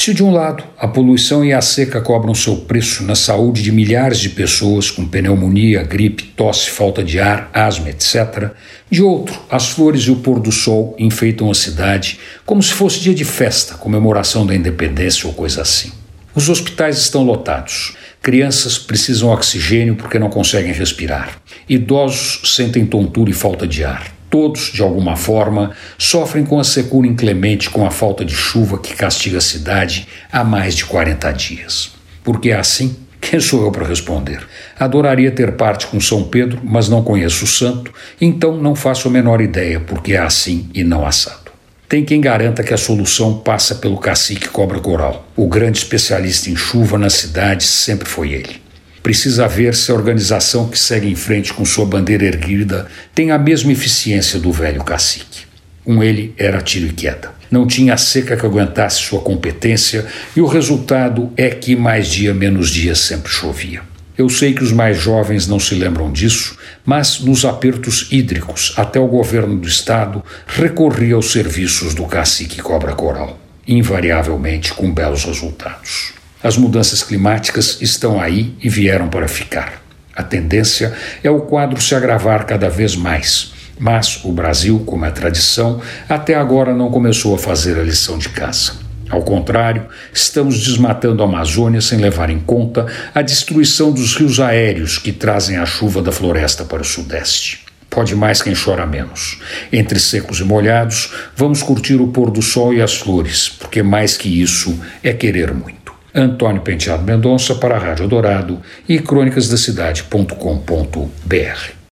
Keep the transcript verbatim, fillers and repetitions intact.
Se de um lado a poluição e a seca cobram seu preço na saúde de milhares de pessoas com pneumonia, gripe, tosse, falta de ar, asma, etcétera, de outro, as flores e o pôr do sol enfeitam a cidade como se fosse dia de festa, comemoração da independência ou coisa assim. Os hospitais estão lotados. Crianças precisam oxigênio porque não conseguem respirar. Idosos sentem tontura e falta de ar. Todos, de alguma forma, sofrem com a secura inclemente, com a falta de chuva que castiga a cidade há mais de quarenta dias. Por que é assim? Quem sou eu para responder? Adoraria ter parte com São Pedro, mas não conheço o santo, então não faço a menor ideia porque é assim e não assado. Tem quem garanta que a solução passa pelo cacique Cobra Coral. O grande especialista em chuva na cidade sempre foi ele. Precisa ver se a organização que segue em frente com sua bandeira erguida tem a mesma eficiência do velho cacique. Com ele era tiro e queda. Não tinha a seca que aguentasse sua competência e o resultado é que mais dia menos dia sempre chovia. Eu sei que os mais jovens não se lembram disso, mas nos apertos hídricos até o governo do estado recorria aos serviços do cacique Cobra Coral, invariavelmente com belos resultados. As mudanças climáticas estão aí e vieram para ficar. A tendência é o quadro se agravar cada vez mais, mas o Brasil, como é tradição, até agora não começou a fazer a lição de casa. Ao contrário, estamos desmatando a Amazônia sem levar em conta a destruição dos rios aéreos que trazem a chuva da floresta para o sudeste. Pode mais quem chora menos. Entre secos e molhados, vamos curtir o pôr do sol e as flores, porque mais que isso é querer muito. Antônio Penteado Mendonça para a Rádio Dourado e crônicas da cidade ponto com ponto br.